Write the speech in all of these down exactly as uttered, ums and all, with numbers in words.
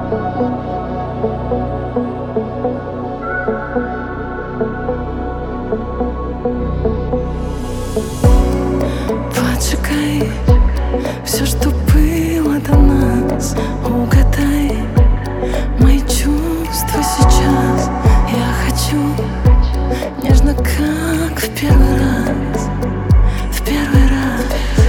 Поджигай все, что было до нас. Угадай мои чувства сейчас. Я хочу нежно, как в первый раз. В первый раз.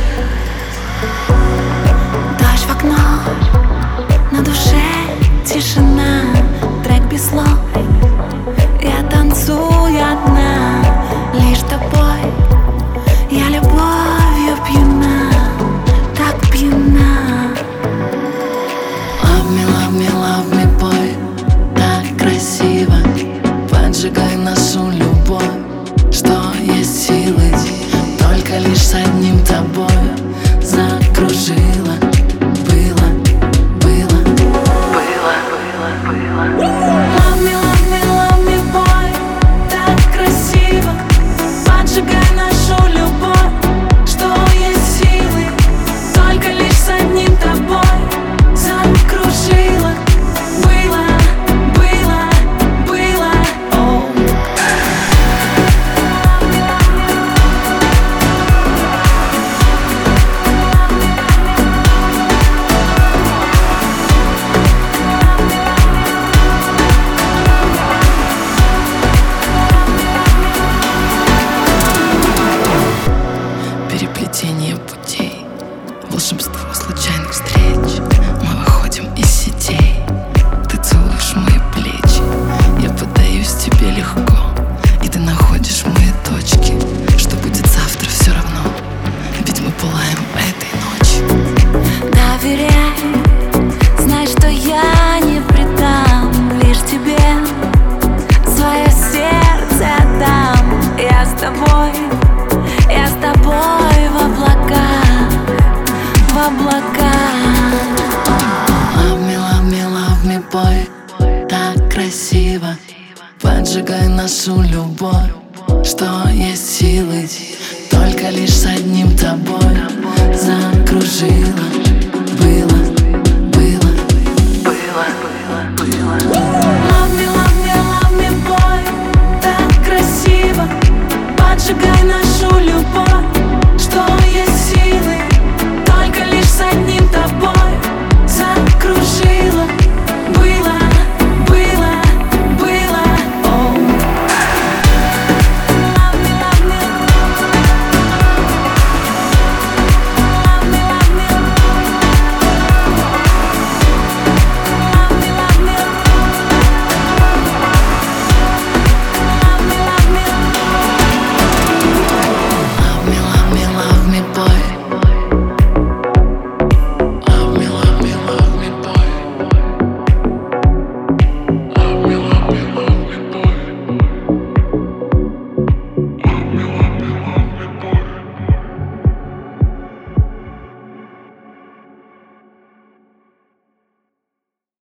Дождь в окно, на душе тишина. Трек без слов, я танцую одна. Лишь тобой я любовью пьяна, так пьяна. Love me, love me, love me, boy. Так красиво. Поджигай нашу любовь. Что есть силы, только лишь с одним тобой. Закружила. Было, было, было, было, было. Love me, love me, love me, boy. Так красиво. Поджигай нашу любовь. Что есть силы, только лишь с одним тобой. Закружила. Было, было, было. О. Переплетение путей, волшебство случайных встреч. Мы выходим из сетей. Ты целуешь мои плечи. Я поддаюсь тебе легко, и ты находишь мои точки. Что будет завтра, все равно, ведь мы пылаем этой ночью. Доверяй, знай, что я не предам. Лишь тебе свое сердце отдам. Я с тобой, я с тобой в облаках, в облаках. Love me, love me, love me, boy. Так красиво. Поджигай нашу любовь. Что есть силы, только лишь с одним тобой. Закружила. Было, было, было, было, было. Love me, love me, love me, boy. Так красиво. Поджигай нашу любовь. Что есть силы, только лишь с одним тобой. Закружи.